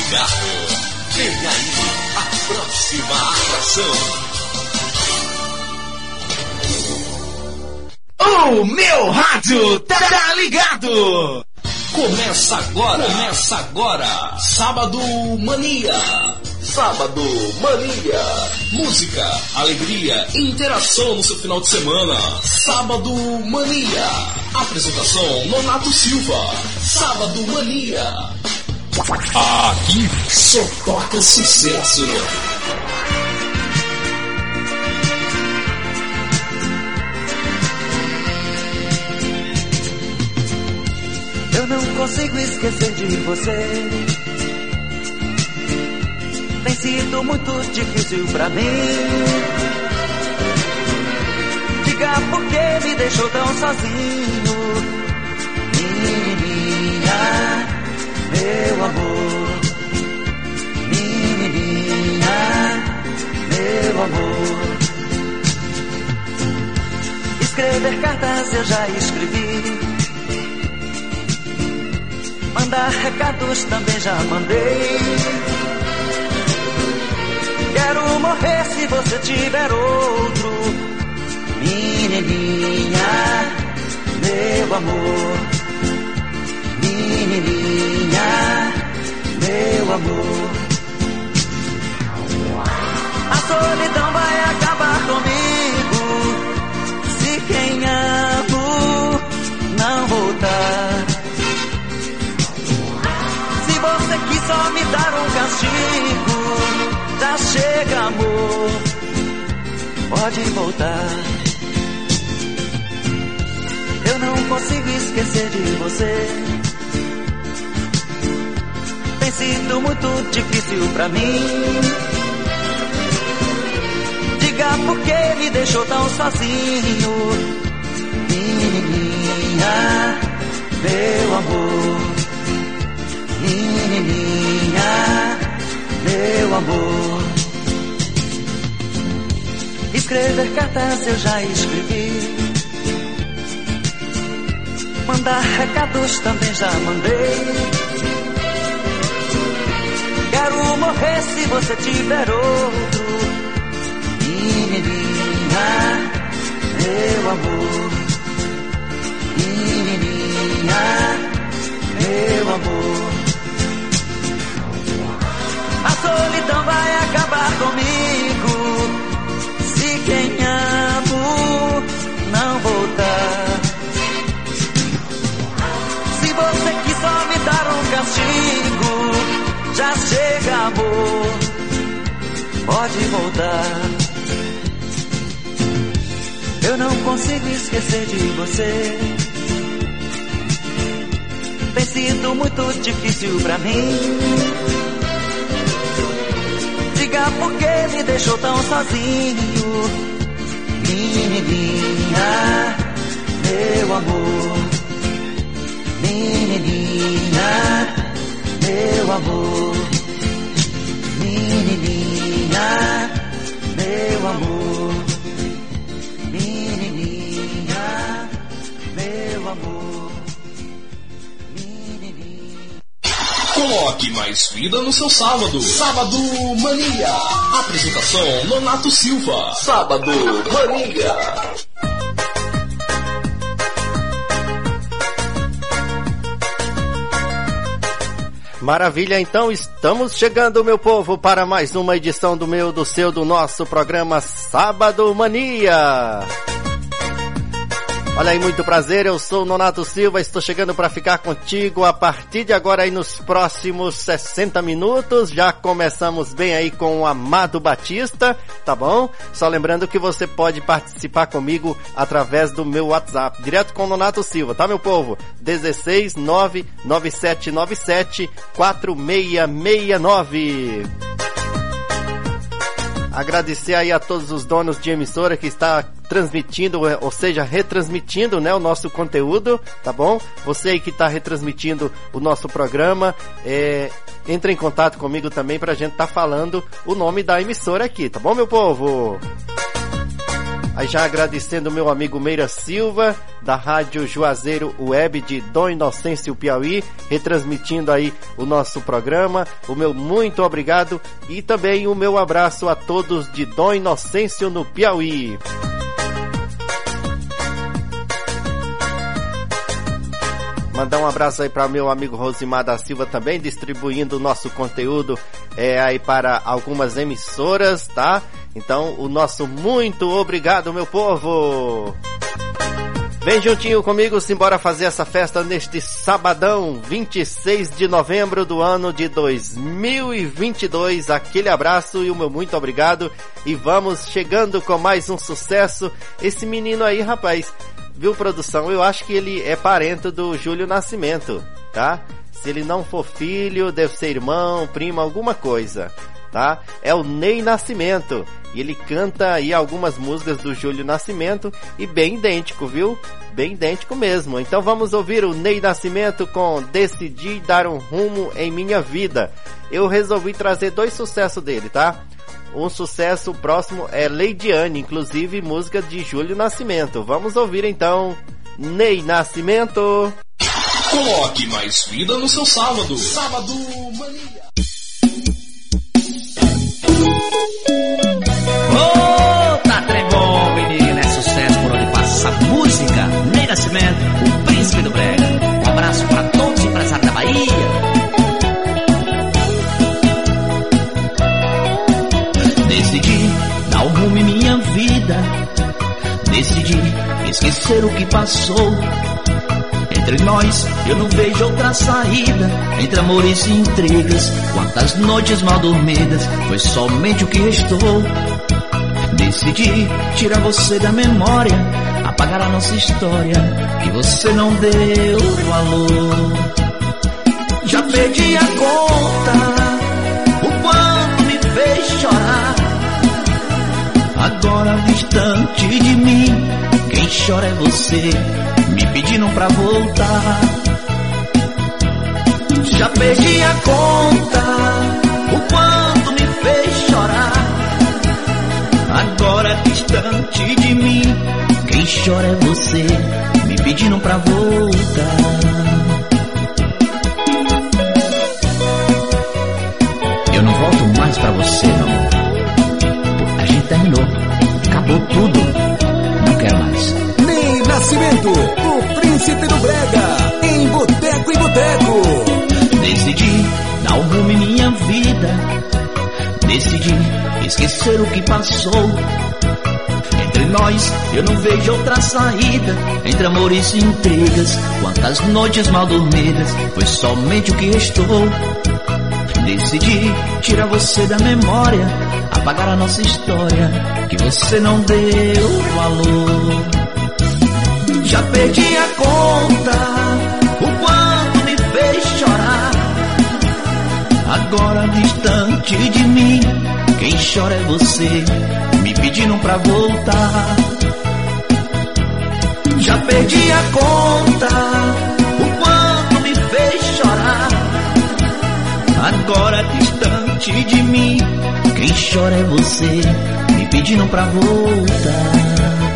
ligado. Vem aí a próxima atração. O meu rádio tá ligado. Começa agora. Sábado Mania. Música, alegria, interação no seu final de semana. Sábado Mania. Apresentação Nonato Silva. Sábado Mania. Aqui só toca sucesso. Eu não consigo esquecer de você. Tem sido muito difícil pra mim. Diga por que me deixou tão sozinho. Menininha, meu amor. Menininha, meu amor. Escrever cartas eu já escrevi. Mandar recados também já mandei. Quero morrer se você tiver outro. Menininha, meu amor. Menininha, meu amor. A solidão vai acabar comigo se quem amo não voltar. Se você quis só me dar um castigo, já chega, amor, pode voltar. Eu não consigo esquecer de você. Tem sido muito difícil pra mim. Diga por que me deixou tão sozinho. Menininha, meu amor. Menininha, meu amor. Escrever cartas eu já escrevi. Mandar recados também já mandei. Quero morrer se você tiver outro. Menininha, meu amor. Menininha, meu amor. A solidão vai acabar comigo se quem amo não voltar. Se você quis só me dar um castigo, já chega, amor, pode voltar. Eu não consigo esquecer de você. Tem sido muito difícil pra mim. Diga por que me deixou tão sozinho. Menininha, meu amor. Menininha, meu amor. Menininha, meu amor. Menininha, meu amor. Coloque mais vida no seu sábado. Sábado Mania. Apresentação Nonato Silva. Sábado Mania. Maravilha, então estamos chegando, meu povo, para mais uma edição do meu, do seu, do nosso programa Sábado Mania. Olha aí, muito prazer, eu sou o Nonato Silva, estou chegando para ficar contigo a partir de agora aí nos próximos 60 minutos, já começamos bem aí com o Amado Batista, tá bom? Só lembrando que você pode participar comigo através do meu WhatsApp, direto com o Nonato Silva, tá, meu povo? 16 99797 4669. Agradecer aí a todos os donos de emissora que está transmitindo, ou seja, retransmitindo, né, o nosso conteúdo, tá bom? Você aí que está retransmitindo o nosso programa, entre em contato comigo também pra gente tá falando o nome da emissora aqui, tá bom, meu povo? Aí já agradecendo o meu amigo Meira Silva, da Rádio Juazeiro Web de Dom Inocêncio, Piauí, retransmitindo aí o nosso programa. O meu muito obrigado e também o meu abraço a todos de Dom Inocêncio, no Piauí. Mandar um abraço aí para meu amigo Rosimar da Silva também, distribuindo o nosso conteúdo aí para algumas emissoras, tá? Então, o nosso muito obrigado, meu povo! Vem juntinho comigo, simbora fazer essa festa neste sabadão, 26 de novembro do ano de 2022. Aquele abraço e o meu muito obrigado. E vamos chegando com mais um sucesso. Esse menino aí, rapaz, viu, produção? Eu acho que ele é parente do Júlio Nascimento, tá? Se ele não for filho, deve ser irmão, primo, alguma coisa, tá? É o Ney Nascimento. E ele canta aí algumas músicas do Júlio Nascimento e bem idêntico, viu? Bem idêntico mesmo. Então vamos ouvir o Ney Nascimento com Decidi Dar um Rumo em Minha Vida. Eu resolvi trazer 2 sucessos dele, tá? Um sucesso próximo é Leidiane, inclusive música de Júlio Nascimento. Vamos ouvir então Ney Nascimento. Coloque mais vida no seu sábado. Sábado Mania. Tá trem bom, menina, é sucesso por onde passa essa música. Ney Nascimento, o príncipe do brega. Um abraço pra todos os empresários da Bahia. Decidi dar um rumo em minha vida. Decidi esquecer o que passou. Entre nós eu não vejo outra saída. Entre amores e intrigas, quantas noites mal dormidas, foi somente o que restou. Decidi tirar você da memória, apagar a nossa história, que você não deu valor. Já perdi a conta, o quanto me fez chorar. Agora distante de mim, quem chora é você, me pedindo pra voltar. Já perdi a conta, o quanto me fez chorar. Agora distante de mim, quem chora é você, me pedindo pra voltar. Eu não volto mais pra você, não. A gente terminou, acabou tudo, não quero mais. Ney Nascimento, o príncipe do brega, em Boteco e Boteco. Decidi dar um rumo em minha vida. Decidi esquecer o que passou. Entre nós eu não vejo outra saída. Entre amores e intrigas, quantas noites mal dormidas, foi somente o que restou. Decidi tirar você da memória, apagar a nossa história, que você não deu valor. Já perdi a conta, o quanto me fez chorar. Agora distante de mim, quem chora é você, me pedindo pra voltar. Já perdi a conta, o quanto me fez chorar. Agora distante de mim, quem chora é você, me pedindo pra voltar.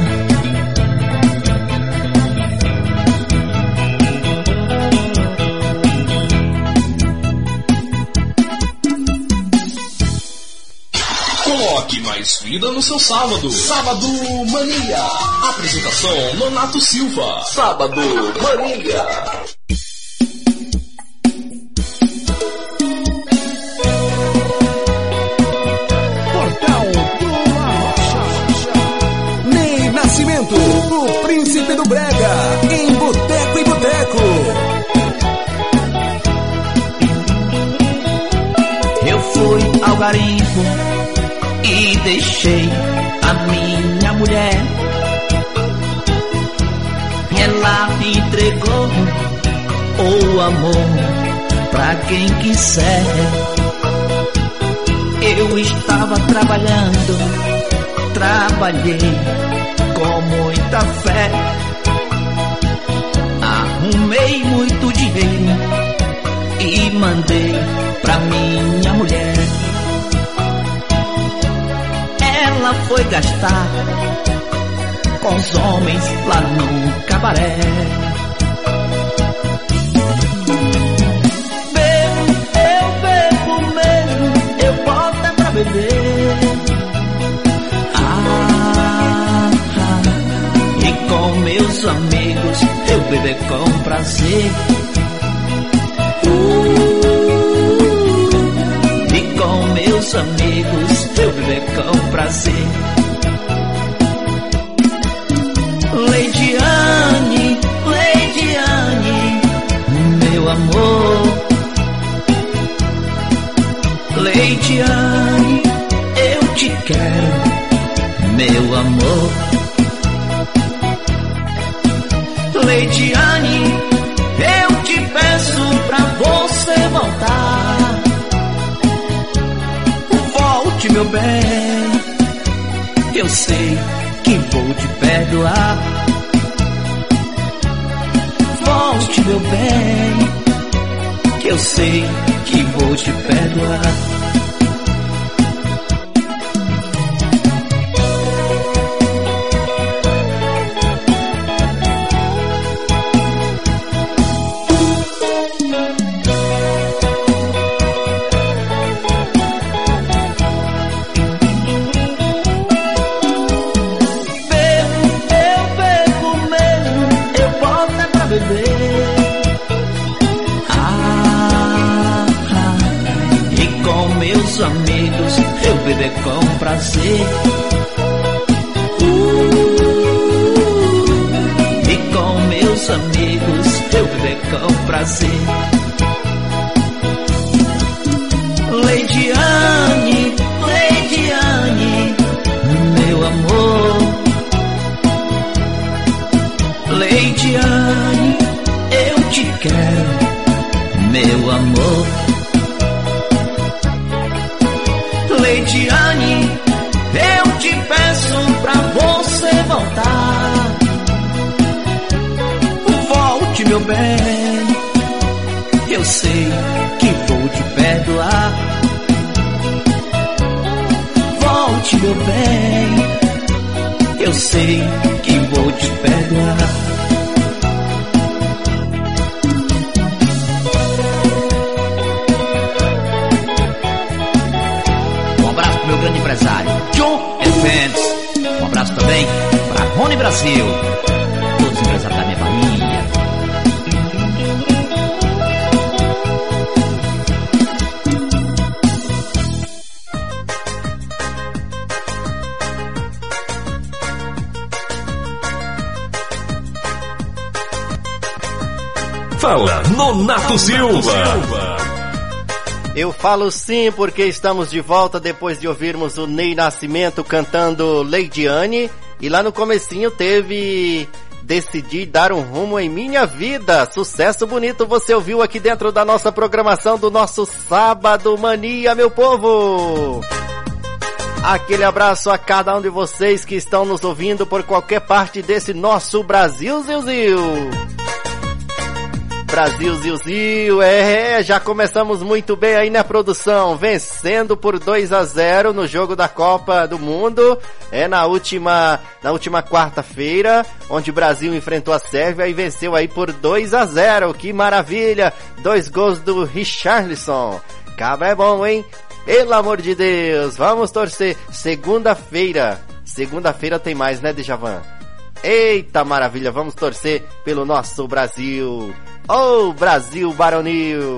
Coloque mais vida no seu sábado. Sábado Mania. Apresentação Nonato Silva. Sábado Mania. Portal do Arrocha. Ney Nascimento, o príncipe do brega, em Boteco e Boteco. Eu fui ao garimpo e deixei a minha mulher. Ela entregou o amor pra quem quiser. Eu estava trabalhando, trabalhei com muita fé. Arrumei muito dinheiro e mandei pra minha mulher. Ela foi gastar bons homens lá no cabaré. Bebo mesmo, eu boto é pra beber. E com meus amigos eu beber com prazer. E com meus amigos eu beber com prazer. Lady Anne, meu amor. Lady Anne, eu te quero, meu amor. Lady Anne, eu te peço pra você voltar. Volte, meu bem, eu sei que vou te perdoar. Volte, meu bem, que eu sei que vou te perdoar. Amigos, eu beber com prazer. E com meus amigos, eu beber com prazer. Lady Anne, meu amor. Lady Anne, eu te quero, meu amor. Lady Anne, eu te peço pra você voltar. Volte, meu bem, eu sei que vou te perdoar. Volte, meu bem, eu sei que vou te perdoar. Grande empresário John Events. Um abraço também para Rony Brasil, todos os empresários da minha Bahia. Fala, Nonato Silva. Eu falo sim, porque estamos de volta depois de ouvirmos o Ney Nascimento cantando Lady Anne. E lá no comecinho teve Decidi Dar um Rumo em Minha Vida. Sucesso bonito você ouviu aqui dentro da nossa programação do nosso Sábado Mania, meu povo. Aquele abraço a cada um de vocês que estão nos ouvindo por qualquer parte desse nosso Brasil, Brasil, Zil, já começamos muito bem aí na produção, vencendo por 2-0 no jogo da Copa do Mundo, na última quarta-feira, onde o Brasil enfrentou a Sérvia e venceu aí por 2-0, que maravilha, 2 gols do Richarlison, cabra é bom, hein? Pelo amor de Deus, vamos torcer, segunda-feira tem mais, né, Djavan? Eita maravilha, vamos torcer pelo nosso Brasil. Oh, Brasil Baronil.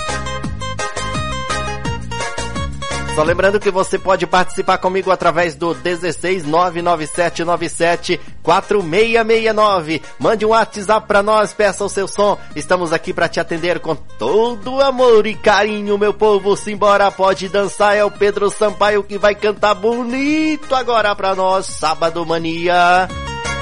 Só lembrando que você pode participar comigo através do 16997974669. Mande um WhatsApp pra nós, peça o seu som. Estamos aqui pra te atender com todo amor e carinho, meu povo. Simbora, pode dançar. É o Pedro Sampaio que vai cantar bonito agora pra nós. Sábado Mania.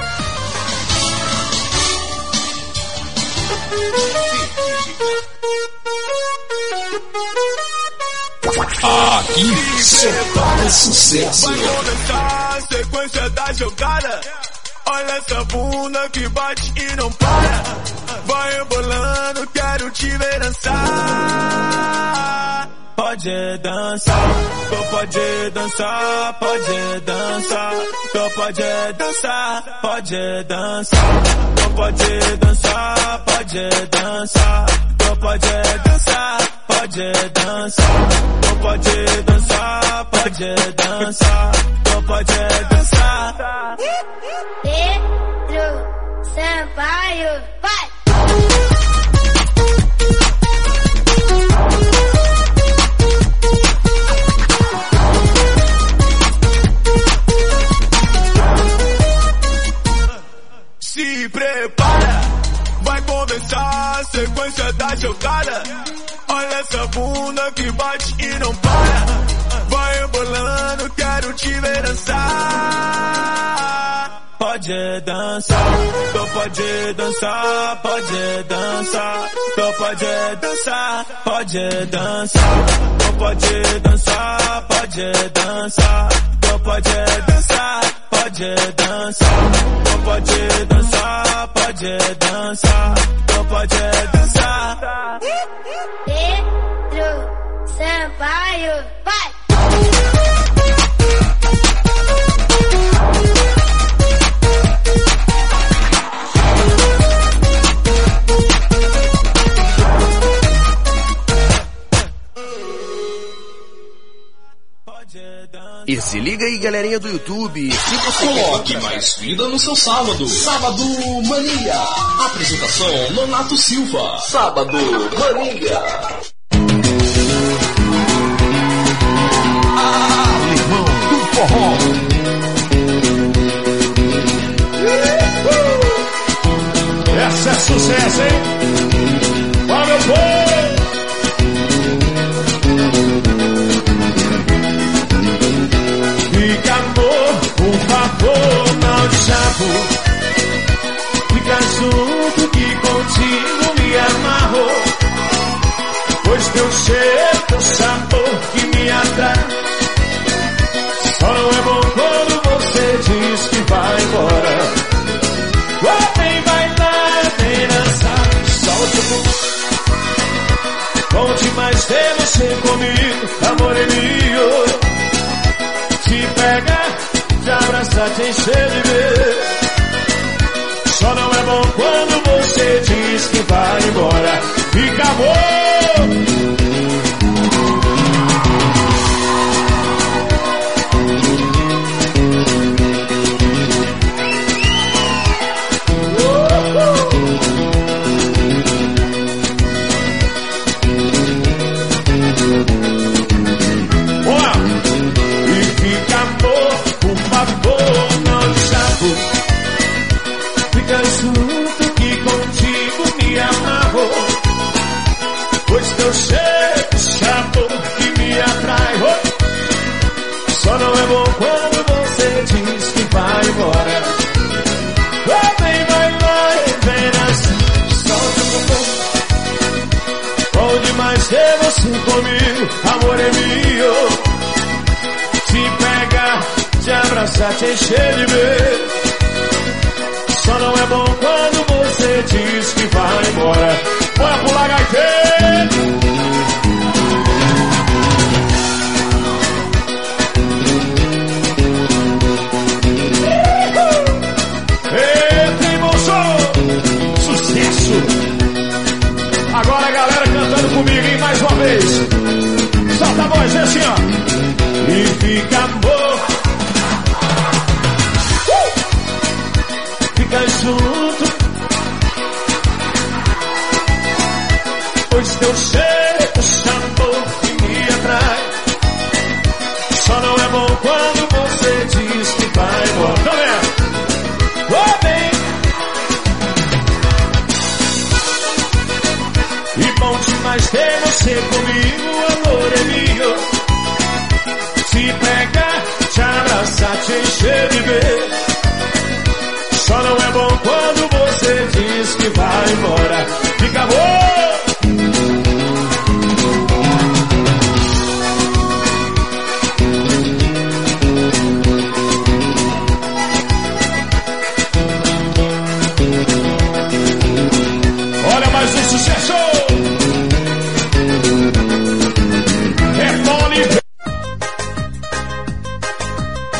Aqui só para sucesso. Vai começar a sequência da jogada. Olha essa bunda que bate e não para. Vai rebolando, quero te ver dançar. pode dançar. Tu pode dançar, pode dançar. Tu pode dançar, pode dançar. Tu pode dançar, pode dançar. Tu pode dançar, pode dançar. Tu pode dançar, pode dançar. Tu pode dançar. Pedro Sampaio, vai! Se prepara, vai começar a sequência da jogada. Olha essa bunda que bate e não para. Vai rebolando, quero te ver dançar. Pode dançar, tu pode dançar, pode dançar. Tu pode dançar, pode dançar. Tu pode dançar, pode dançar. Tu pode dançar, pode dançar. Tu pode dançar, pode dançar. Tu pode dançar. Pedro Sampaio, vai! E se liga aí, galerinha do YouTube. Se você coloque mais vida no seu sábado. Sábado Mania. Apresentação Nonato Silva. Sábado Mania. Alemão do forró. Essa é sucesso, hein? Ó, meu povo! Fica, amor, por favor, mal de chapo. Fica junto que contigo me amarro. Pois teu cheiro, teu sabor que me atrai. Só não é bom quando você diz que vai embora. Vem bailar, vem dançar, solta o bumbum. Bom demais ter você comigo, amor é meu. Te pegar, te abraçar, te encher de ver. Só não é bom quando você diz que vai embora. Fica bom. Pois teu cheiro, sabor que me atrai. Só não é bom quando você diz que vai embora. Vem bailar, vem dançar, solta o bumbum. Bom demais ter você comigo, amor é meu. Te pegar, te abraçar, te encher de beijo. Só não é bom quando você diz que vai embora. Bora pular, gaiteiro! Eita, bom som! Sucesso! Agora a galera cantando comigo, hein? Mais uma vez. Solta a voz, assim, ó. E fica amor. Fica junto. Pois teu cheiro, sabor que me atrai. Só não é bom quando você diz que vai embora. Tá vendo? Bem. E bom demais ter você comigo, amor é meu. Te pegar, te abraçar, te encher de beijo. Só não é bom quando você diz que vai embora. Fica bom. Olha mais um sucesso! É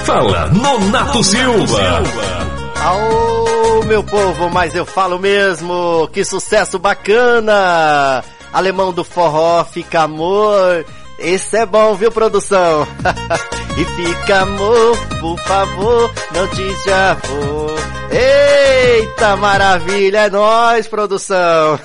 Fala, Nonato Silva. Aô, meu povo, mas eu falo mesmo, que sucesso bacana! Alemão do forró, Fica Amor, esse é bom, viu, produção? E fica amor, por favor, não te javou. Eita, maravilha, é nóis, produção!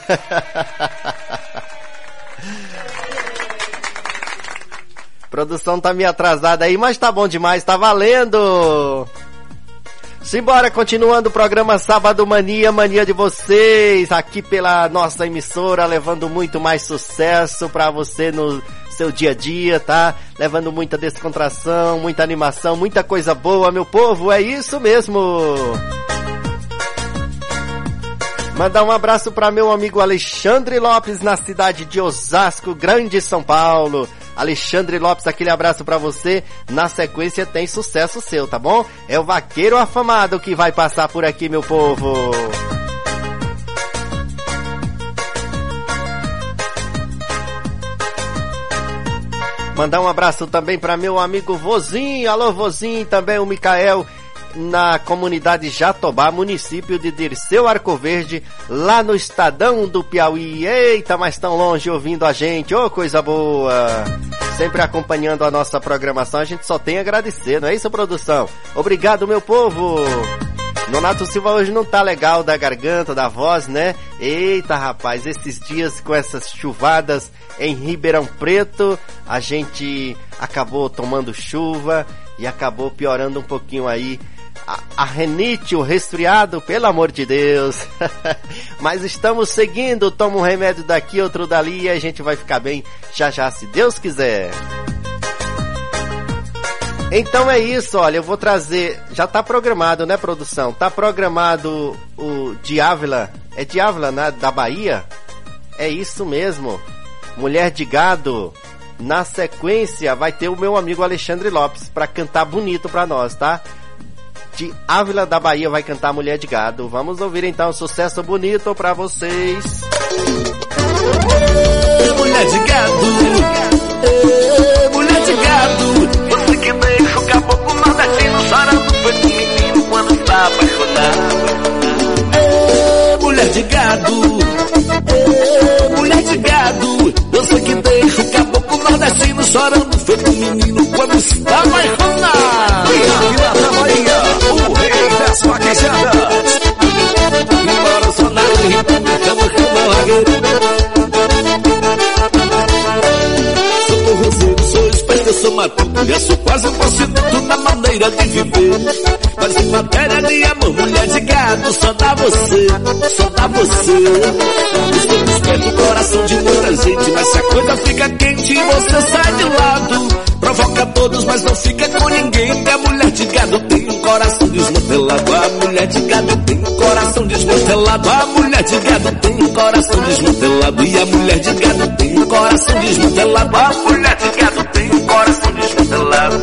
Produção tá meio atrasada aí, mas tá bom demais, tá valendo! Simbora, continuando o programa Sábado Mania, mania de vocês, aqui pela nossa emissora, levando muito mais sucesso pra você no seu dia a dia, tá? Levando muita descontração, muita animação, muita coisa boa, meu povo, é isso mesmo! Mandar um abraço para meu amigo Alexandre Lopes, na cidade de Osasco, Grande São Paulo. Alexandre Lopes, aquele abraço pra você. Na sequência tem sucesso seu, tá bom? É o vaqueiro afamado que vai passar por aqui, meu povo. Mandar um abraço também pra meu amigo Vozinho. Alô, Vozinho, também o Micael, na comunidade Jatobá, município de Dirceu Arcoverde, lá no Estadão do Piauí. Eita, mas tão longe ouvindo a gente, ô, coisa boa! Sempre acompanhando a nossa programação, a gente só tem a agradecer, não é isso, produção? Obrigado, meu povo! Nonato Silva hoje não tá legal da garganta, da voz, né? Eita, rapaz, esses dias com essas chuvadas em Ribeirão Preto, a gente acabou tomando chuva e acabou piorando um pouquinho aí a renite, o resfriado, pelo amor de Deus. Mas estamos seguindo, toma um remédio daqui, outro dali, e a gente vai ficar bem já já, se Deus quiser. Então é isso, olha, eu vou trazer, já tá programado, né, produção? Tá programado o de Ávila, é de Ávila, né, da Bahia? É isso mesmo, Mulher de Gado. Na sequência vai ter o meu amigo Alexandre Lopes pra cantar bonito pra nós, tá? De Ávila da Bahia vai cantar Mulher de Gado. Vamos ouvir então um sucesso bonito pra vocês. Mulher de gado, mulher de gado, você que deixa o caboclo nordestino chorando feito menino quando está apaixonado. Mulher de gado, mulher de gado, você que deixa o caboclo nordestino chorando feito menino quando está apaixonado. O rei das vaquejadas. Embora o sonário irritando, chama o ragueiro. Sou forrozeiro, sou esperto, eu sou matuto, já sou quase um prostituto na maneira de viver. Mas em matéria de amor, mulher de gado, só dá você, só dá você. Você desperta o coração de muita gente, mas se a coisa fica quente, você sai de lado. Provoca todos, mas não fica com ninguém. A mulher de gado tem um coração desmantelado. A mulher de gado tem um coração desmantelado. A mulher de gado tem um coração desmantelado. E a mulher de gado tem um coração desmantelado. A mulher de gado tem um coração desmantelado.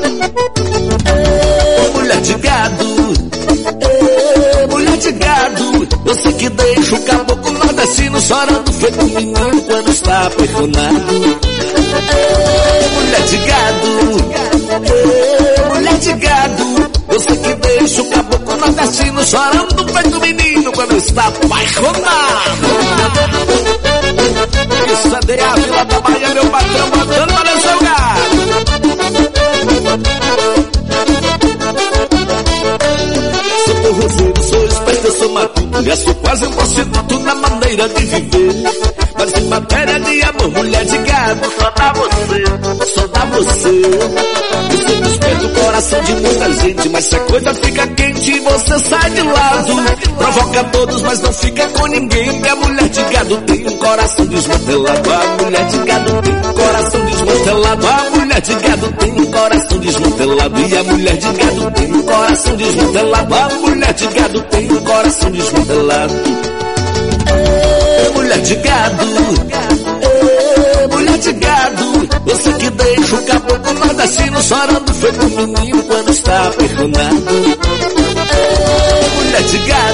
Mulher de gado, mulher de gado, você que deixa o caboclo nordestino chorando feito um menino quando está apaixonado. Mulher de gado, mulher de gado, você que deixa o caboclo nordestino chorando feito menino quando está apaixonado. Isso é de Ávila da Bahia, meu patrão, mandando para o seu gado. Sou forrozeiro, sou esperto, eu sou matuto, já sou quase um prostituto na maneira de viver. Mas em matéria de amor, mulher de gado, só dá você, só dá você. Você desperta o coração de muita gente, mas se a coisa fica quente, você sai de lado. Provoca todos, mas não fica com ninguém. A mulher de gado tem um coração desmantelado. A mulher de gado tem um coração desmantelado. A mulher de gado tem um coração desmantelado. E a mulher de gado tem um coração desmantelado. A mulher de gado tem um coração desmantelado. Mulher de gado, mulher de gado, você que deixa o caboclo nordestino chorando feito um menino quando está apaixonado. Mulher de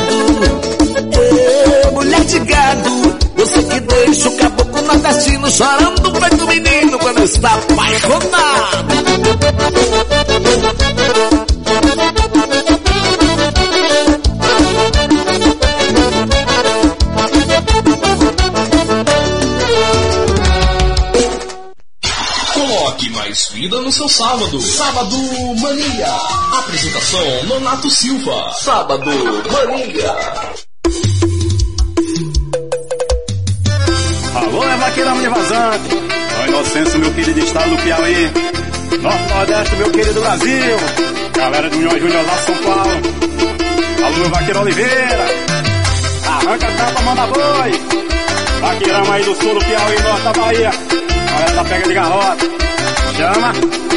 gado, mulher de gado, você que deixa o caboclo nordestino chorando feito um menino quando está apaixonado. mais vida no seu sábado. Sábado Mania. Apresentação Nonato Silva. Sábado Mania. Alô, é vaqueirão de vazante. Ó Inocêncio, meu querido estado do Piauí. Norte Nordeste, meu querido Brasil. Galera do União Júnior lá São Paulo. Alô, meu vaqueiro Oliveira. Arranca a tapa, manda boi. Vaqueirão aí do sul do Piauí, norte da Bahia. Galera da pega de garrota. Chama.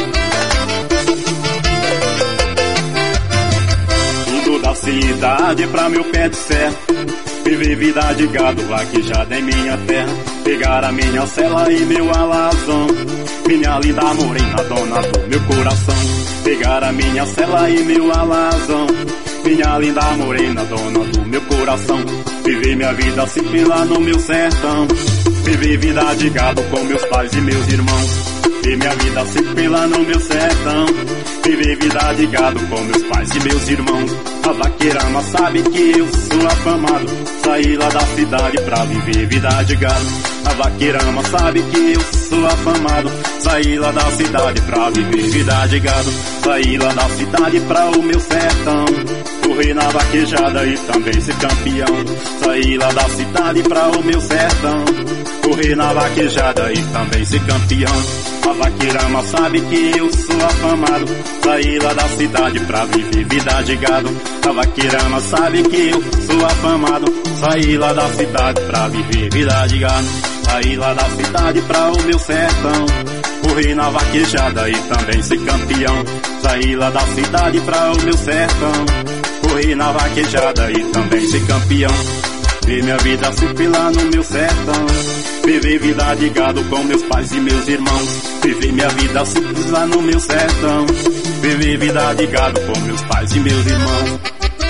Indo da cidade pra meu pé de serra. Viver vida de gado, vaquejada em minha terra. Pegar a minha cela e meu alazão. Minha linda morena, dona do meu coração. Pegar a minha cela e meu alazão. Minha linda morena, dona do meu coração. Viver minha vida simples lá no meu sertão. Viver vida de gado com meus pais e meus irmãos. Viver minha vida simples lá no meu sertão. Viver vida de gado com meus pais e meus irmãos. A vaqueirama sabe que eu sou afamado. Saí lá da cidade pra viver vida de gado. A vaqueirama sabe que eu sou afamado. Saí lá da cidade pra viver vida de gado. Saí lá da cidade pra o meu sertão. Correr na vaquejada e também ser campeão. Saí lá da cidade pra o meu sertão. Correr na vaquejada e também ser campeão. A vaqueirama sabe que eu sou afamado. Saí lá da cidade pra viver vida de gado. A vaqueirama sabe que eu sou afamado. Saí lá da cidade pra viver vida de gado. Saí lá da cidade pra o meu sertão. Corri na vaquejada e também ser campeão. Saí lá da cidade pra o meu sertão. Corri na vaquejada e também ser campeão. Viver minha vida simples lá no meu sertão. Viver vida de gado com meus pais e meus irmãos. Viver minha vida simples lá no meu sertão. Viver vida de gado com meus pais e meus irmãos.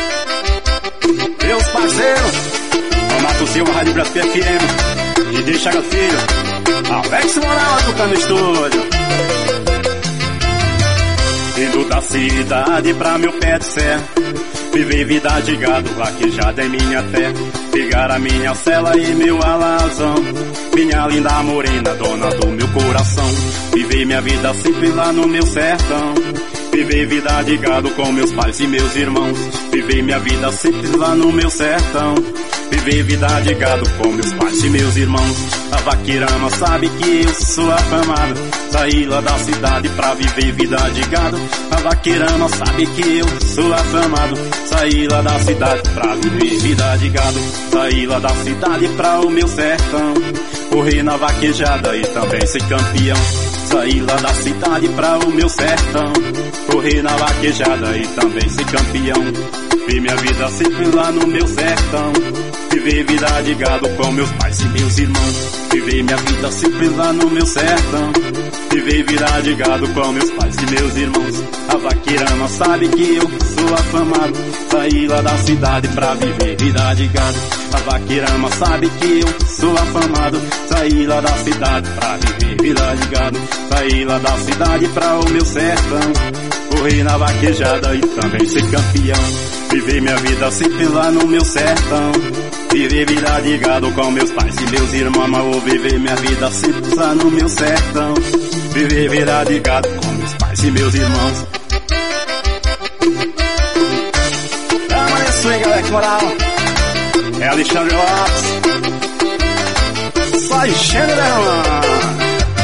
Meus parceiros, Nonato Silva, Rádio Brasil FM, DJ Chagas Filho, Alex Moral tocando no estúdio. Indo da cidade pra meu pé de serra. Viver vida de gado, vaquejada em minha terra. Pegar a minha cela e meu alazão. Minha linda morena, dona do meu coração. Viver minha vida simples lá no meu sertão. Viver vida de gado com meus pais e meus irmãos. Viver minha vida simples lá no meu sertão. Viver vida de gado com meus pais e meus irmãos. A vaqueirama sabe que eu sou afamado. Saí lá da cidade pra viver vida de gado. A vaqueirama sabe que eu sou afamado. Saí lá da cidade pra viver vida de gado. Saí lá da cidade pra o meu sertão. Correr na vaquejada e também ser campeão. Saí lá da cidade pra o meu sertão. Correr na vaquejada e também ser campeão. Viver minha vida simples lá no meu sertão. Viver vida de gado com meus pais e meus irmãos. Viver minha vida simples lá no meu sertão. Viver vida de gado com meus pais e meus irmãos. A vaqueirama sabe que eu sou afamado. Saí lá da cidade pra viver vida de gado. A vaqueirama sabe que eu sou afamado. Saí lá da cidade pra viver vida de gado. Saí lá da cidade pra o meu sertão. Correr na vaquejada e também ser campeão. Viver minha vida simples lá no meu sertão. Viver vida de gado com meus pais e meus irmãos. Mas vou viver minha vida simples lá no meu sertão. Viver vida de gado com meus pais e meus irmãos. Amanheço, hein, galera, que moral. É Alexandre Lopes. Só enchendo, né, mano?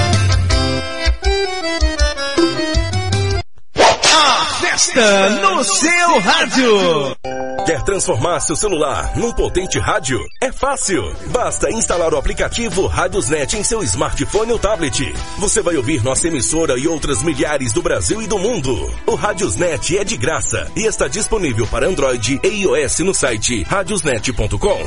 Festa no seu rádio. Quer transformar seu celular num potente rádio? É fácil. Basta instalar o aplicativo Radiosnet em seu smartphone ou tablet. Você vai ouvir nossa emissora e outras milhares do Brasil e do mundo. O Radiosnet é de graça e está disponível para Android e iOS no site radiosnet.com.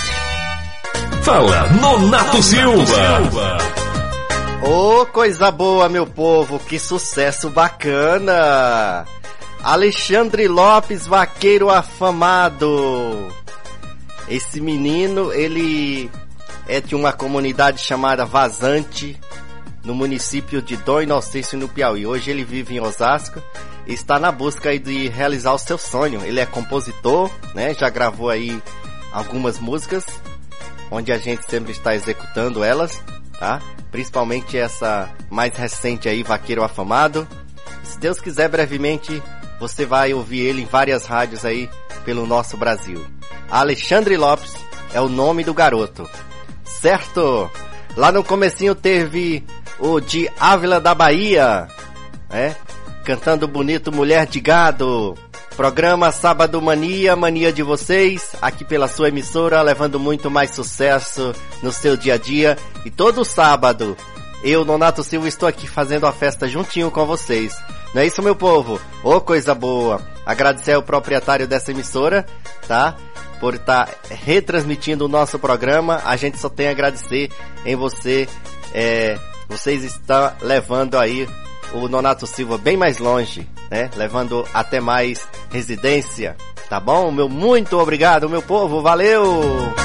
Fala, Nonato Silva. Ô, coisa boa, meu povo, que sucesso bacana! Alexandre Lopes, vaqueiro afamado. Esse menino, ele é de uma comunidade chamada Vazante, no município de Dom Inocêncio, no Piauí. Hoje ele vive em Osasco e está na busca aí de realizar o seu sonho. Ele é compositor, né? Já gravou aí algumas músicas, onde a gente sempre está executando elas. tá? Principalmente essa mais recente aí, Vaqueiro Afamado. Se Deus quiser, brevemente você vai ouvir ele em várias rádios aí pelo nosso Brasil. Alexandre Lopes é o nome do garoto, certo? Lá no comecinho teve o de Ávila da Bahia, cantando bonito Mulher de Gado. Programa Sábado Mania, mania de vocês, aqui pela sua emissora, levando muito mais sucesso no seu dia a dia. E todo sábado, eu, Nonato Silva, estou aqui fazendo a festa juntinho com vocês. Não é isso, meu povo? Ô, coisa boa! Agradecer ao proprietário dessa emissora, tá? Por estar retransmitindo o nosso programa. A gente só tem a agradecer em você. Vocês estão levando aí o Nonato Silva bem mais longe, né? Levando até mais residência, tá bom? Meu muito obrigado, meu povo, valeu!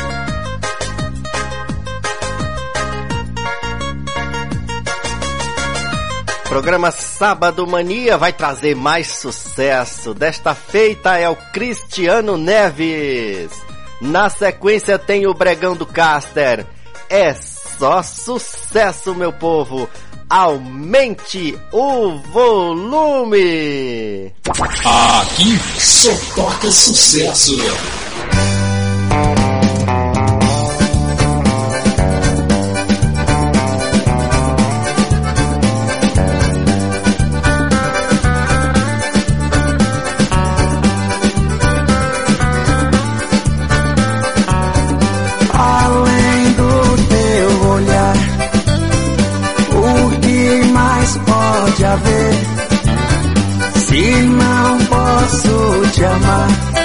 Programa Sábado Mania vai trazer mais sucesso. Desta feita é o Cristiano Neves. Na sequência tem o Bregão do Caster. É só sucesso, meu povo. Aumente o volume. Aqui só toca sucesso. Além do teu olhar, o que mais pode haver? Se não posso te amar,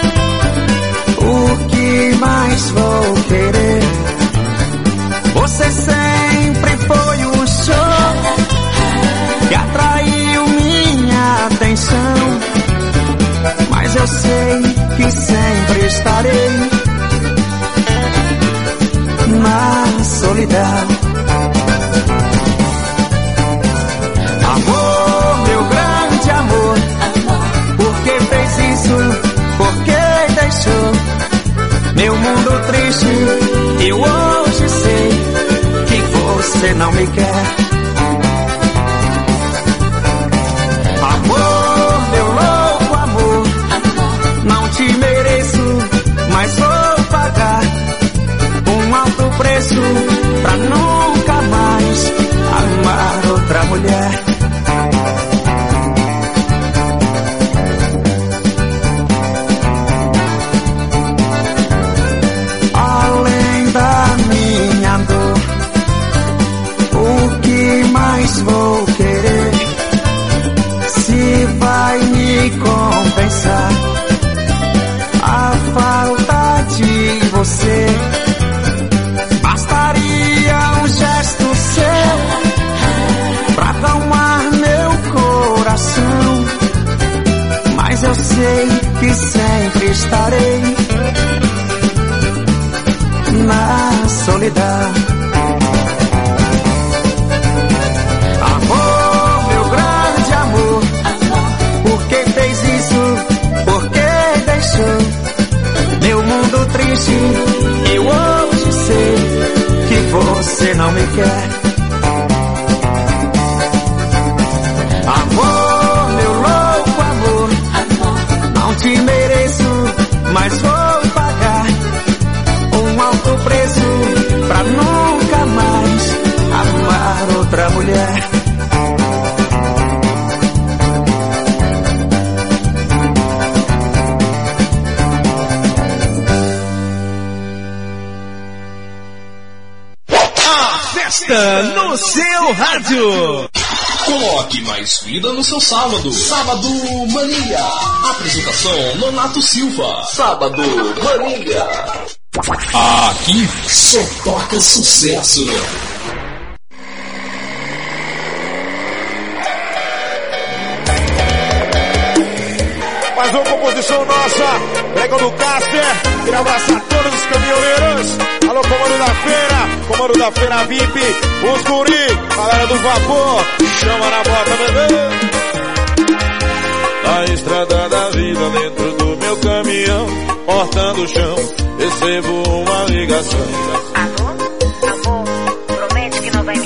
o que mais vou querer? Você sempre foi o show que atraiu minha atenção, mas eu sei que sempre estarei na solidão. Amor, meu grande amor, por que fez isso? Por que deixou meu mundo triste? Eu hoje sei que você não me quer. Amor, meu louco amor, não te mereço, mas vou pagar um alto preço pra nunca mais amar outra mulher. Além da minha dor, o que mais vou querer? Se vai me compensar a falta de você, bastaria um gesto seu pra acalmar meu coração, mas eu sei que sempre estarei na solidão. Amor, meu grande amor, por que fez isso? Por que deixou meu mundo triste? Eu hoje sei que você não me quer. Amor, meu louco amor, não te mereço, mas vou pagar um alto preço pra nunca mais amar outra mulher. Festa no seu rádio. Coloque mais vida no seu sábado. Sábado Mania. Apresentação Nonato Silva. Sábado Mania. Aqui só toca sucesso. Mais uma composição nossa, Bregão do Caster. Queria abraçar todos os caminhoneiros. Alô, comando da feira VIP, os guri, galera do vapor, chama na bota, bebê. Na estrada da vida, dentro do meu caminhão, cortando o chão, recebo uma ligação. Alô, amor, promete que não vai me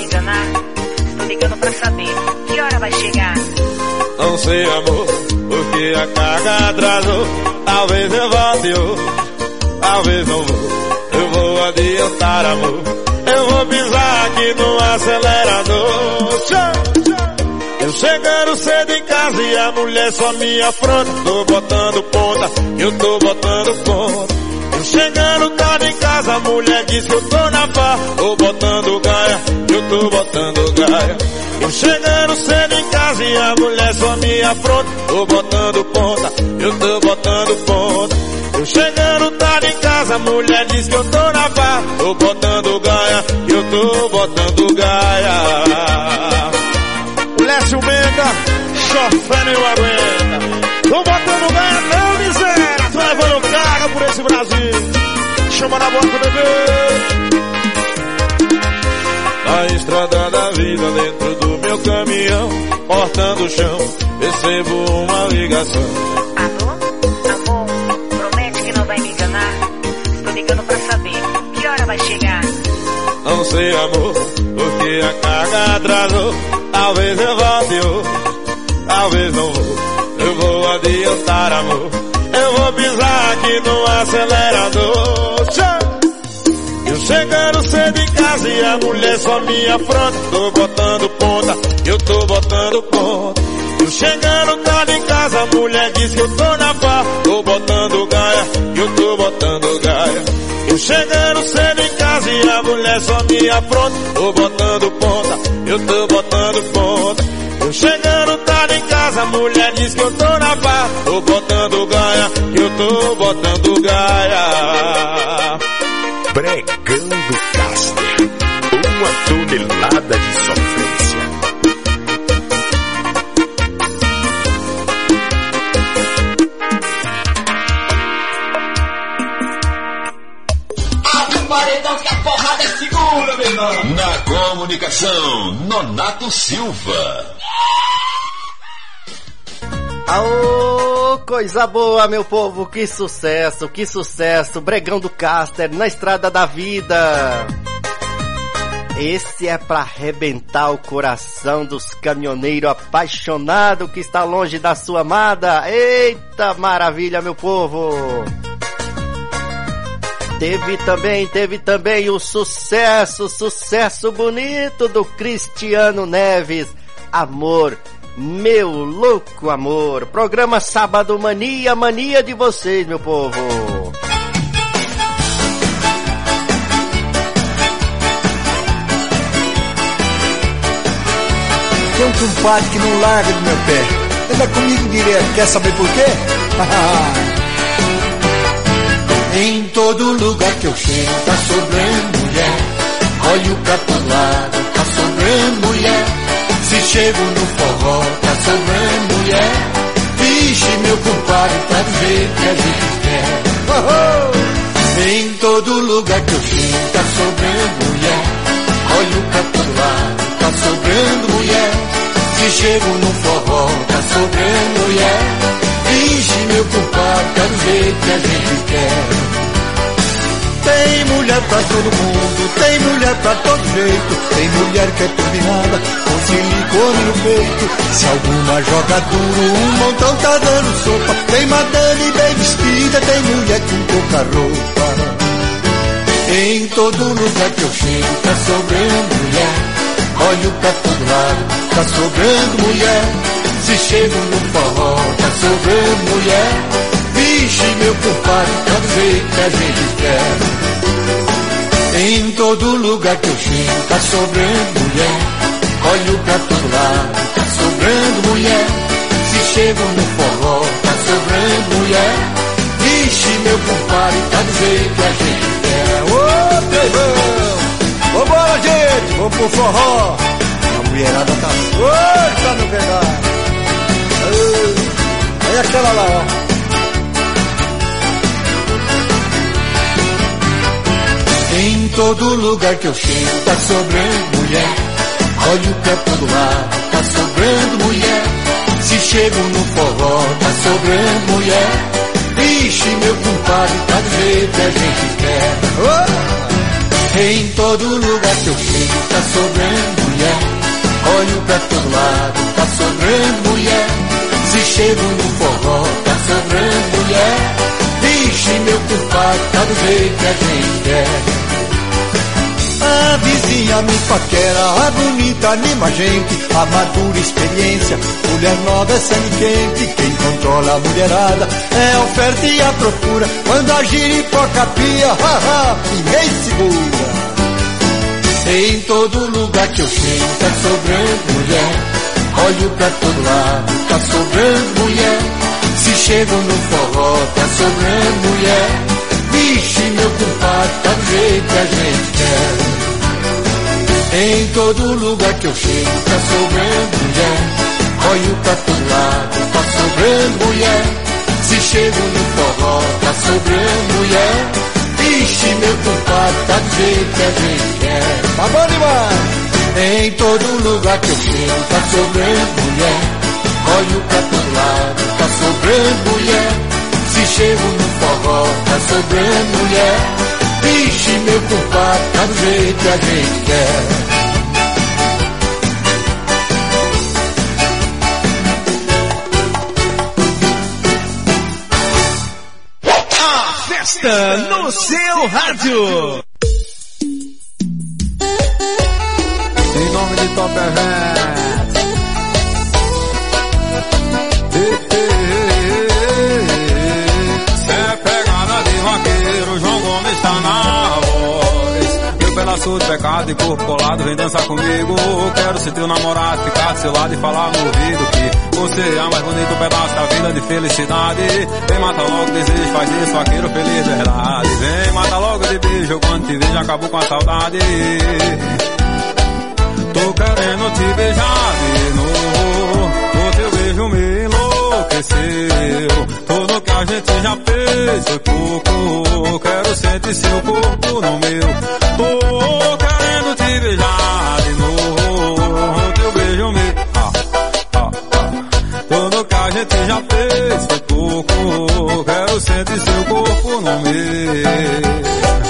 sei, amor, porque a carga atrasou. Talvez eu volte hoje, talvez não vou. Eu vou adiantar, amor, eu vou pisar aqui no acelerador. Eu chegando cedo em casa e a mulher só me afronta. Tô botando ponta, eu tô botando ponta. Eu chegando tarde em casa, a mulher diz que eu tô na pá. Tô botando gaia, eu tô botando gaia. Eu chegando cedo em casa e a mulher só me afronta. Tô botando ponta, eu tô botando ponta. Eu chegando tarde em casa, a mulher diz que eu tô na pá. Tô botando gaia, eu tô botando gaia. Lécio Menga, chofando eu aguenta. Tô botando gaia não, miséria. Tô levando carga por esse Brasil. Chama na boca, bebê. Na estrada da vida, dentro do meu caminhão, cortando o chão, recebo uma ligação. Alô? Amor, promete que não vai me enganar. Estou ligando pra saber que hora vai chegar. Não sei, amor, porque a carga atrasou. Talvez eu volte hoje, talvez não vou. Eu vou adiantar, amor, eu vou pisar aqui no acelerador. Eu chegando cedo em casa e a mulher só me afronta. Tô botando ponta, eu tô botando ponta. Eu chegando tarde em casa, a mulher diz que eu tô na pá. Tô botando gaia, eu tô botando gaia. Eu chegando cedo em casa e a mulher só me afronta. Tô botando ponta, eu tô botando ponta. Eu chegando tarde em casa, a mulher diz que eu tô na pá. Tô botando gaia, eu tô botando gaia. Bregando Caster, uma tonelada de sofrência. Abre o paredão que a porrada é segura, meu irmão. Na comunicação, Nonato Silva. Aô, coisa boa, meu povo, que sucesso, Bregão do Caster, na estrada da vida. Esse é pra arrebentar o coração dos caminhoneiros apaixonados que está longe da sua amada. Eita maravilha, meu povo. Teve também o sucesso bonito do Cristiano Neves, Amor, Meu Louco Amor. Programa Sábado Mania, mania de vocês, meu povo. Tem um compadre que não larga do meu pé. Anda comigo direto, quer saber por quê? Em todo lugar que eu chego tá sobrando mulher. Olho pra todo lado, tá sobrando mulher. Se chego no forró, tá sobrando mulher. Vixe, meu compadre, tá do jeito que a gente quer. Em todo lugar que eu chego tá sobrando mulher. Olho pra todo lado, tá sobrando mulher. Se chego no forró, tá sobrando mulher. Vixe, meu compadre, tá do jeito que a gente quer. Tem mulher pra todo mundo, tem mulher pra todo jeito. Tem mulher que é turbinada, com silicone no peito. Se alguma joga duro, um montão tá dando sopa. Tem madame bem vestida, tem mulher com pouca roupa. Em todo lugar que eu chego tá sobrando mulher. Olho pra todo lado, tá sobrando mulher. Se chego no forró, tá sobrando mulher. Vixe, meu compadre, tá do jeito que a gente quer. Em todo lugar que eu chego tá sobrando mulher. Olho pra todo lado, tá sobrando mulher. Se chego no forró, tá sobrando mulher. Vixe, meu compadre, tá do jeito que a gente quer. Ô, Deus! Vambora, gente! Vamos pro forró! A mulherada tá doida no pedaço. Aí aquela lá, ó. Em todo lugar que eu chego tá sobrando mulher. Olho pra todo lado, tá sobrando mulher. Se chego no forró, tá sobrando mulher. Vixe, meu compadre, tá do jeito que a gente quer. Em todo lugar que eu chego tá sobrando mulher. Olho pra todo lado, tá sobrando mulher. Se chego no forró, tá sobrando mulher. Vixe, meu compadre, tá do jeito que a gente quer. A vizinha me paquera, a bonita anima a gente, a madura experiência, mulher nova é sangue quente. Quem controla a mulherada é a oferta e a procura. Quando a giripoca pia, ninguém segura. Em todo lugar que eu chego tá sobrando mulher. Olho pra todo lado, tá sobrando mulher. Se chego no forró, tá sobrando mulher. Vixe, meu compadre, tá do jeito que a gente quer. Em todo lugar que eu chego, tá sobrando mulher. Olho pra todo lado, tá sobrando mulher. Se chego no forró, tá sobrando mulher. Vixe, meu compadre, tá do jeito que a gente quer. Tá bom demais! Em todo lugar que eu chego, tá sobrando mulher. Olho pra todo lado, tá sobrando mulher. Se chego no forró, tá sobrando mulher. Vixe, meu compadre, tá do jeito que a gente quer. Festa no seu rádio. Em nome de Top Events. Cê é pegada de vaqueiro, João Gomes tá na voz. Meu pedaço de pecado e corpo colado, vem dançar comigo. Quero ser teu namorado, ficar do seu lado e falar no ouvido que você é o mais bonito pedaço da vida de felicidade. Vem mata logo desejo, faz isso, vaqueiro feliz, verdade. Vem mata logo de beijo, quando te vejo acabou com a saudade. Tô querendo te beijar de novo, o teu beijo me enlouqueceu. Tudo que a gente já fez foi pouco, quero sentir seu corpo no meu. Tô querendo te beijar de novo, o teu beijo me... Tudo que a gente já fez foi pouco, quero sentir seu corpo no meu.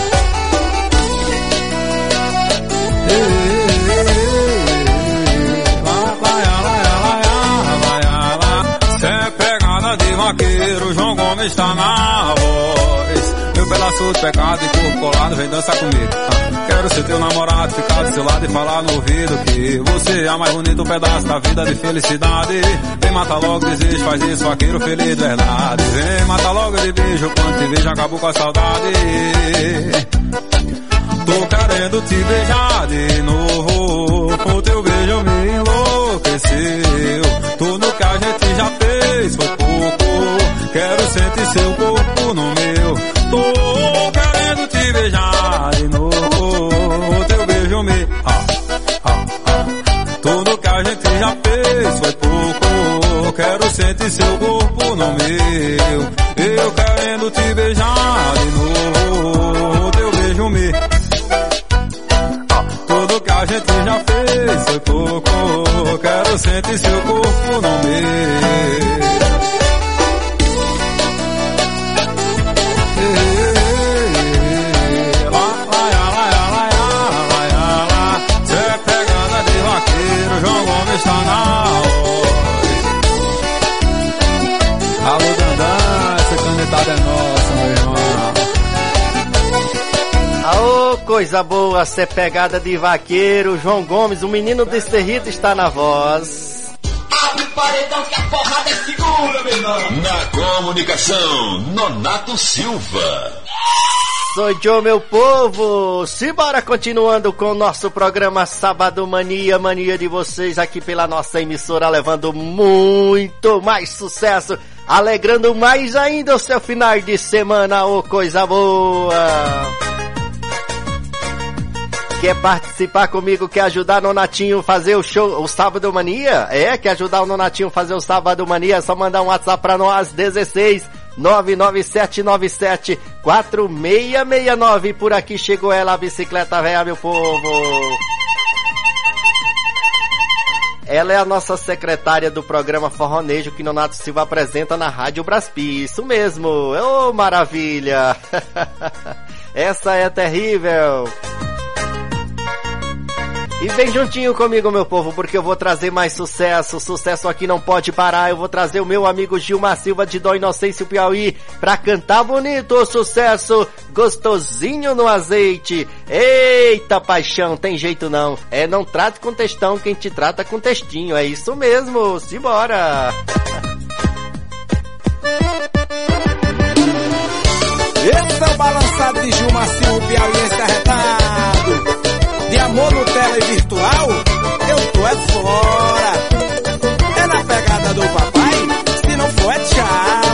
Vaqueiro, João Gomes tá na voz. Meu pedaço de pecado e corpo colado, vem dançar comigo. Quero ser teu namorado, ficar do seu lado e falar no ouvido que você é o mais bonito pedaço da vida de felicidade. Vem mata logo desejo, faz isso, vaqueiro feliz, verdade. Vem mata logo de beijo, quando te vejo acabou com a saudade. Tô querendo te beijar de novo, o teu beijo me enlouqueceu. Tudo que a gente já fez foi pouco, quero sentir seu corpo no meu. Tô querendo te beijar de novo, o teu beijo me... Tudo que a gente já fez foi pouco, quero sentir seu corpo no meu. Eu querendo te beijar de novo, o teu beijo me... Tudo que a gente já fez foi pouco, quero sentir seu corpo no meu. Cê é pegada de vaqueiro, João Gomes tá na voz. Alô, Dandã, essa canetada é nossa, meu irmão. Aô, coisa boa, cê pegada de vaqueiro, João Gomes, o menino desterrido está na voz. Abre o paredão que a porrada é segura, meu irmão. Na comunicação, Nonato Silva. Sou eu, meu povo. Simbora, continuando com o nosso programa Sábado Mania, mania de vocês aqui pela nossa emissora, levando muito mais sucesso, alegrando mais ainda o seu final de semana, ô coisa boa. Quer participar comigo, quer ajudar o Nonatinho a fazer o show, o Sábado Mania? Quer ajudar o Nonatinho a fazer o Sábado Mania? É só mandar um WhatsApp pra nós, 16 99797 4669. Por aqui chegou ela, a bicicleta velha, meu povo. Ela é a nossa secretária do programa Forronejo que Nonato Silva apresenta na Rádio Braspi. Isso mesmo, ô maravilha. Essa é terrível. E vem juntinho comigo, meu povo, porque eu vou trazer mais sucesso. Sucesso aqui não pode parar. Eu vou trazer o meu amigo Gilmar Silva de Dom Inocêncio, Piauí, pra cantar bonito o sucesso Gostosinho no Azeite. Eita paixão, tem jeito não. É, não trate com textão, quem te trata com textinho. É isso mesmo, simbora. Esse é o balançado de Gilmar Silva, piauiense arretado. De amor no tele virtual, eu tô é fora. É na pegada do papai, se não for é tchau.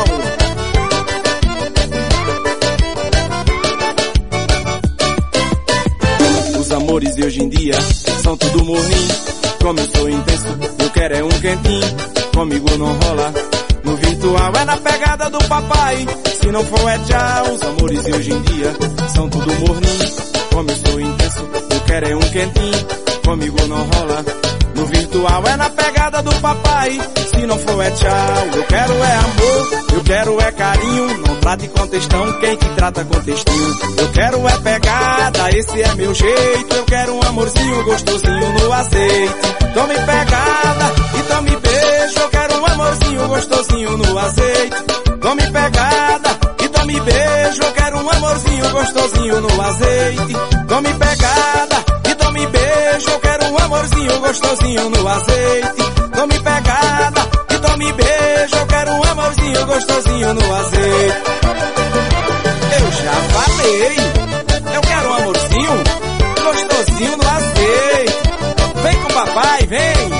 Os amores de hoje em dia são tudo morninho. Como eu sou intenso, eu quero é um quentinho. Comigo não rola, no virtual é na pegada do papai. Se não for é tchau. Os amores de hoje em dia são tudo morninho. Como eu sou intenso, eu quero é um quentinho. Comigo não rola, no virtual é na pegada do papai. Se não for é tchau. Eu quero é amor, eu quero é carinho. Não trate com textão, quem te trata com textinho. Eu quero é pegada, esse é meu jeito. Eu quero um amorzinho gostosinho no azeite. Tome pegada e tome beijo. Eu quero um amorzinho gostosinho no azeite. Tome pegada e tome beijo. Eu quero um amorzinho gostosinho no azeite. Tome pegada e tome beijo. Eu quero um amorzinho gostosinho no azeite. Tome pegada e tome beijo. Eu quero um amorzinho gostosinho no azeite. Eu já falei, eu quero um amorzinho gostosinho no azeite. Vem com o papai, vem.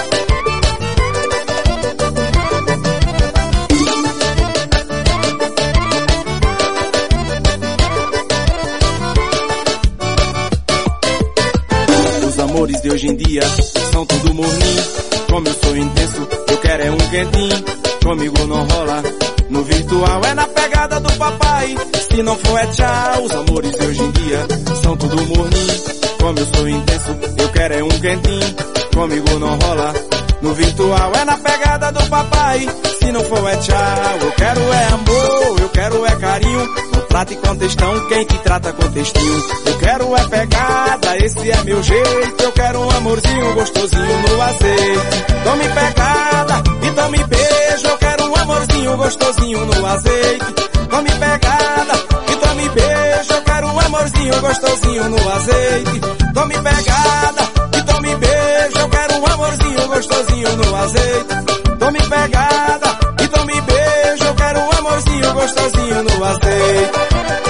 Amores de hoje em dia são tudo morninho. Como eu sou intenso, eu quero é um quentinho. Comigo não rola, no virtual é na pegada do papai. Se não for é tchau. Os amores de hoje em dia são tudo morninho. Como eu sou intenso, eu quero é um quentinho. Comigo não rola, no virtual é na pegada do papai. Se não for é tchau. Eu quero é amor, eu quero é carinho. Não trate com textão, quem te trata com textinho. Eu quero é pegada, esse é meu jeito. Eu quero um amorzinho gostosinho no azeite. Tome pegada e tome beijo. Eu quero um amorzinho gostosinho no azeite. Tome pegada e tome beijo. Eu quero um amorzinho gostosinho no azeite. Tome pegada e tome beijo. Eu quero um amorzinho gostosinho no azeite. Tome pegada e tome beijo. Eu quero um amorzinho gostosinho no azeite.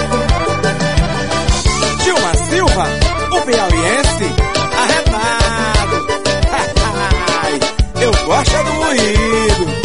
Gilmar Silva, o piauiense arretado. Eu gosto do moído.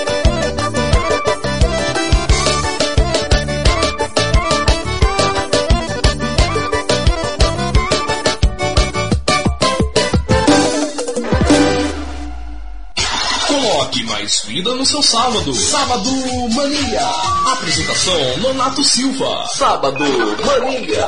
Coloque mais vida no seu sábado. Sábado Mania. Apresentação Nonato Silva. Sábado Mania.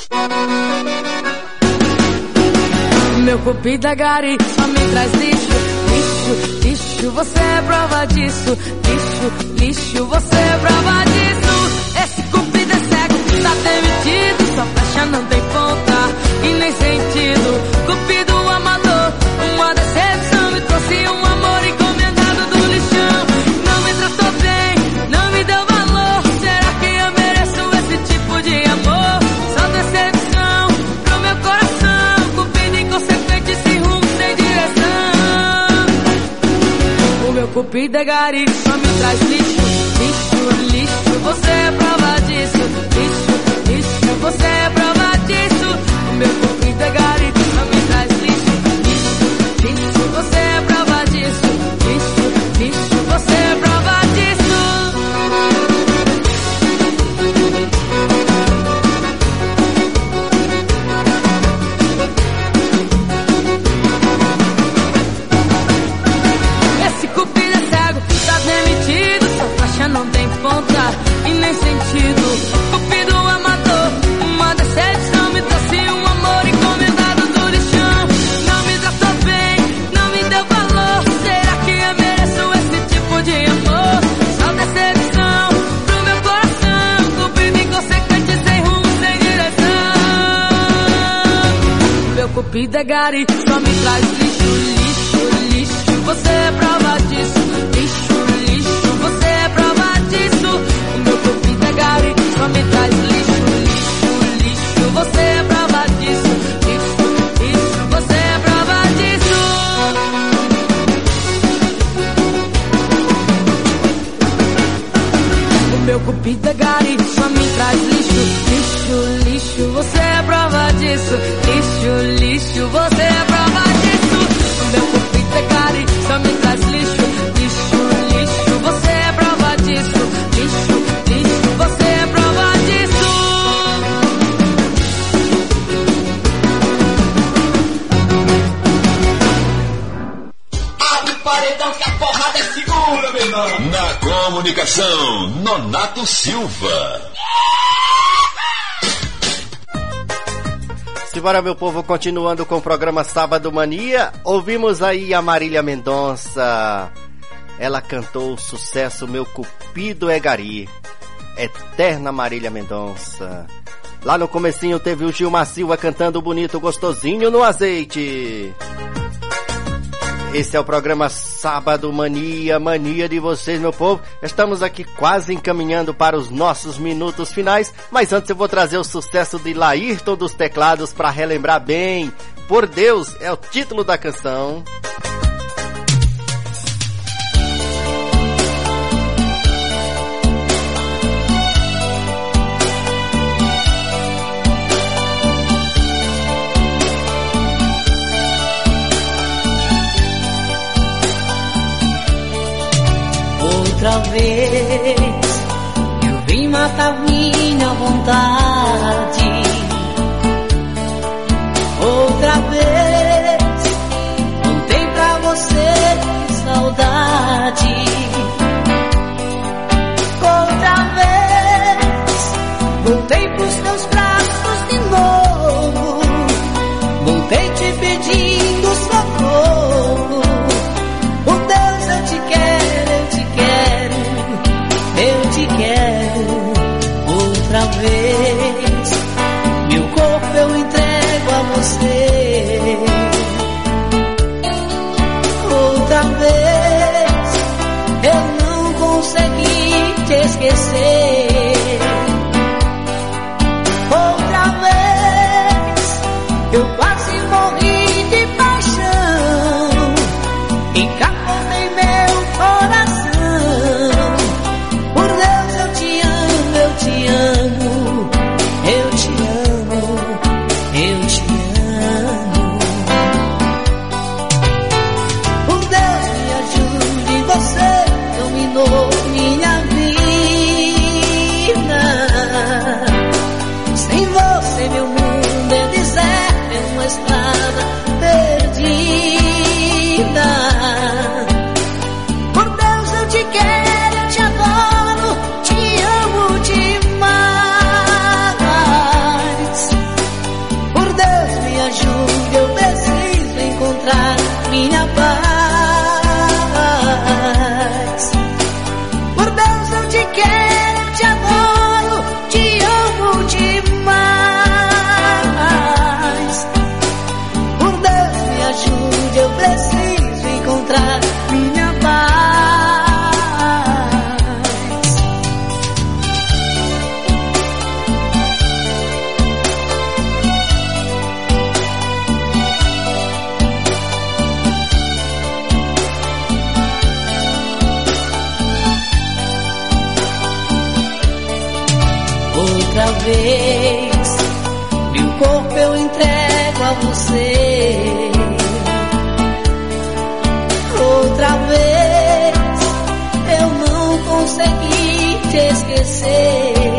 Meu cupido é gari, só me traz lixo. Lixo, lixo, você é prova disso. Lixo, lixo, você é prova disso. Esse cupido é cego, tá demitido. Sua flecha não tem ponta e nem sentido. Cupido amador, uma decepção. Me trouxe um amor encomendado do lixão. Não me tratou bem, não me deu valor. Será que eu mereço esse tipo de amor? Só decepção pro meu coração. Cupido inconsequente, esse rumo sem direção. O meu cupido é gari, só me traz lixo. Lixo, lixo, você é prova disso. Lixo, lixo, você é prova disso. O meu cupido é gari, só me traz lixo. Lixo, lixo, você é prova disso. Lixo, lixo, você é prova disso. Esse cupido é cego, tá demitido. Sua faixa não tem ponta e nem sentido. Cupido amador, uma decepção. meu cupido é gari, só me traz lixo, lixo, lixo. Você é prova disso. Lixo, lixo, você é prova disso. O meu cupido é gari, só me traz lixo, lixo, lixo. Você é prova disso. Lixo, lixo, você é prova disso. O meu cupido é gari, só me traz lixo, lixo, lixo. Você é prova disso. Lixo, lixo, você é prova disso. O meu cupido é gari, só me traz lixo, lixo, lixo. Você é prova disso. Lixo, lixo, você é prova disso. Abre o paredão que a porrada é segura, meu irmão. Na comunicação, Nonato Silva. Simbora, meu povo, continuando com o programa Sábado Mania. Ouvimos aí a Marília Mendonça. Ela cantou o sucesso Meu Cupido é Gari. Eterna Marília Mendonça. Lá no comecinho teve o Gilmar Silva cantando Bonito Gostosinho no Azeite. Esse é o programa Sábado Mania, mania de vocês, meu povo. Estamos aqui quase encaminhando para os nossos minutos finais, mas antes eu vou trazer o sucesso de Laírton dos Teclados para relembrar bem. Por Deus, é o título da canção. Outra vez eu vim matar minha vontade. Outra vez voltei pra você com saudade. Outra vez voltei pros teus braços de novo. Voltei te pedindo socorro. Por Deus eu te quero. Eu te quero outra vez. Meu corpo eu entrego a você. Outra vez eu não consegui te esquecer. Outra vez eu quase morri de paixão e capotei meu coração. Minha vida, sem você meu mundo é deserto, é uma estrada perdida. Por Deus eu te quero, eu te adoro, te amo demais. Por Deus me ajude, eu preciso encontrar minha paz. Quero, te adoro, te amo demais. Por Deus me ajude, eu preciso encontrar minha paz. Outra vez, meu corpo eu entrego a você. Outra vez, eu não consegui te esquecer.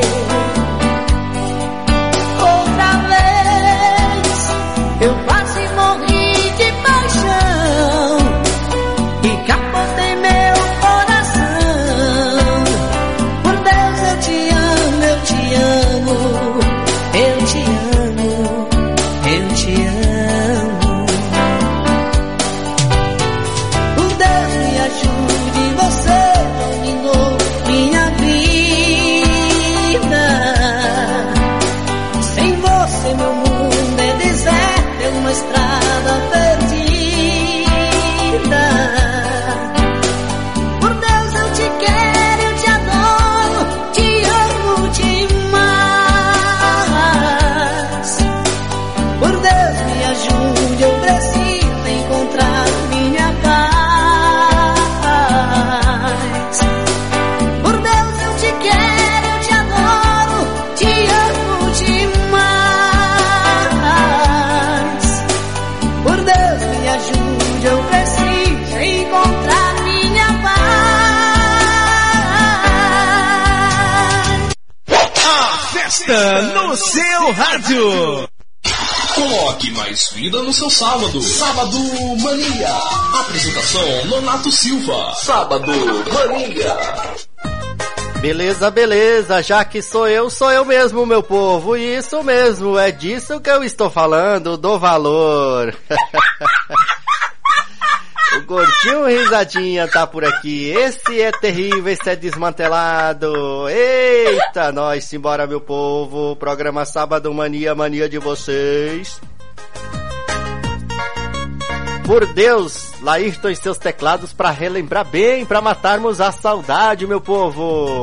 Outra vez, eu quase morri de paixão e capotei meu coração. Por Deus eu te amo, eu te amo, eu te amo, eu te amo. Por Deus me ajude, você dominou minha vida. ajude, eu preciso encontrar minha paz. Por Deus eu te quero, eu te adoro, te amo demais. Por Deus me ajude, eu preciso encontrar minha paz. A festa no seu rádio. Coloque mais vida no seu sábado. Sábado Mania. Apresentação Nonato Silva. Sábado Mania. Beleza, beleza, já que sou eu mesmo, meu povo. Isso mesmo, é disso que eu estou falando, do valor. O Gordinho Risadinha tá por aqui. Esse é terrível, esse é desmantelado. Eita, nós, simbora, meu povo. Programa Sábado Mania, mania de vocês. Por Deus, Laírton e seus teclados pra relembrar bem, pra matarmos a saudade, meu povo.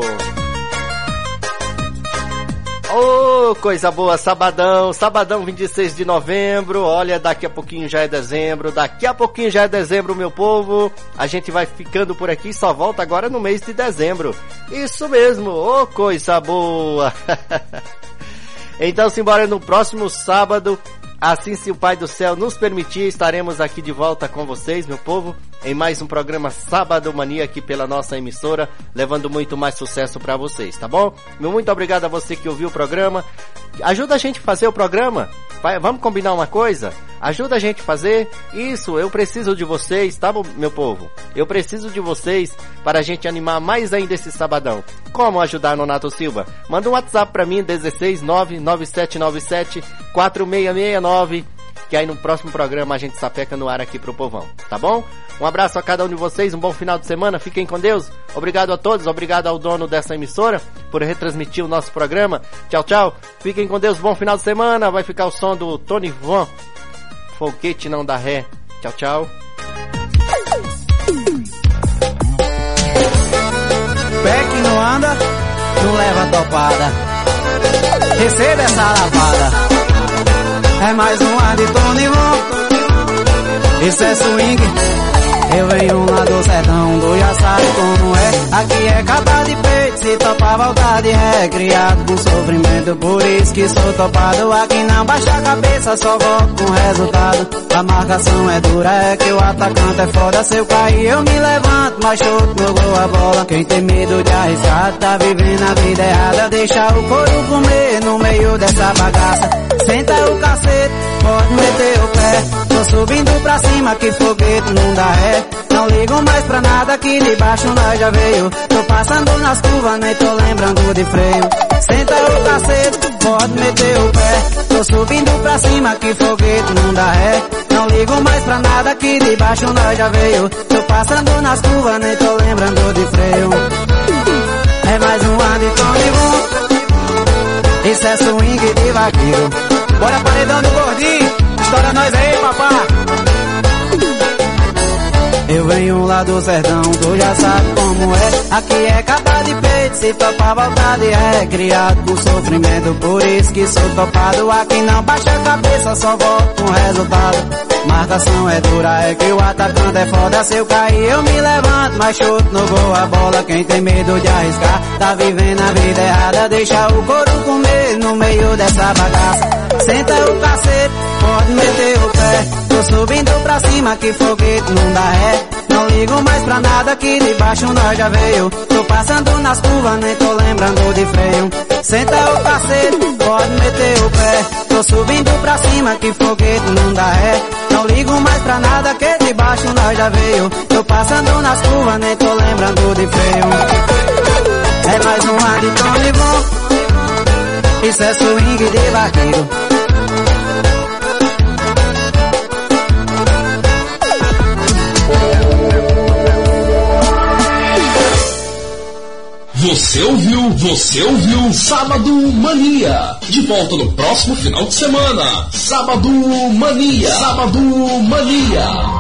Oh, coisa boa, sabadão 26 de novembro, olha, daqui a pouquinho já é dezembro, meu povo, a gente vai ficando por aqui, só volta agora no mês de dezembro, isso mesmo, oh, coisa boa. Então, simbora no próximo sábado, assim se o Pai do Céu nos permitir, estaremos aqui de volta com vocês, meu povo, em mais um programa Sábado Mania aqui pela nossa emissora, levando muito mais sucesso pra vocês, tá bom? Meu muito obrigado a você que ouviu o programa. Ajuda a gente a fazer o programa. Vamos combinar uma coisa? Ajuda a gente a fazer isso. Eu preciso de vocês, tá, meu povo? Eu preciso de vocês para a gente animar mais ainda esse sabadão. Como ajudar, Nonato Silva? Manda um WhatsApp pra mim, 16997974669, que aí no próximo programa a gente sapeca no ar aqui pro povão, tá bom? Um abraço a cada um de vocês, um bom final de semana, fiquem com Deus, obrigado a todos, obrigado ao dono dessa emissora por retransmitir o nosso programa, tchau, tchau, fiquem com Deus, bom final de semana, vai ficar o som do Tony Von, Foguete Não Dá Ré, tchau, tchau. Pé que não anda, não leva topada, receba essa lavada. É mais uma de Tony Von. Isso é swing. Eu venho lá do sertão, tu já sabe como é. Aqui é capa de peito, se topa voltar de ré. Criado com sofrimento, por isso que sou topado. Aqui não baixa a cabeça, só volto com resultado. A marcação é dura, é que o atacante é foda. Se eu cair eu me levanto, mas chuto no gol a bola. Quem tem medo de arriscar, tá vivendo a vida errada. Deixa o couro comer no meio dessa bagaça. Senta o cacete, pode meter o pé. Tô subindo pra cima que foguete não dá ré. Não ligo mais pra nada que de baixo nós já veio. Tô passando nas curvas, nem tô lembrando de freio. Senta o cacete, pode meter o pé. Tô subindo pra cima que foguete não dá ré. Não ligo mais pra nada que de baixo nós já veio. Tô passando nas curvas, nem tô lembrando de freio. É mais um ano de Tony Von. Isso é swing de vaqueiro. Bora paredão do gordinho, estoura nós aí, papá. Eu venho lá do sertão, tu já sabe como é. Aqui é capa de peito, se topa voltar de ré. Criado com sofrimento, por isso que sou topado. Aqui não baixa a cabeça, só volto com resultado. Marcação é dura, é que o atacante é foda. Se eu cair eu me levanto, mas chuto no gol a bola. Quem tem medo de arriscar, tá vivendo a vida errada. Deixa o couro comer no meio dessa bagaça. Senta o cacete, pode meter o pé. Tô subindo pra cima que foguete não dá ré. Não ligo mais pra nada que de baixo nós já veio. Tô passando nas curvas, nem tô lembrando de freio. Senta o cacete, pode meter o pé. Tô subindo pra cima que foguete não dá ré. Não ligo mais pra nada que de baixo nós já veio. Tô passando nas curvas, nem tô lembrando de freio. É mais uma de Tony Von. Isso é swing de vaqueiro. Você ouviu Sábado Mania. De volta no próximo final de semana. Sábado Mania.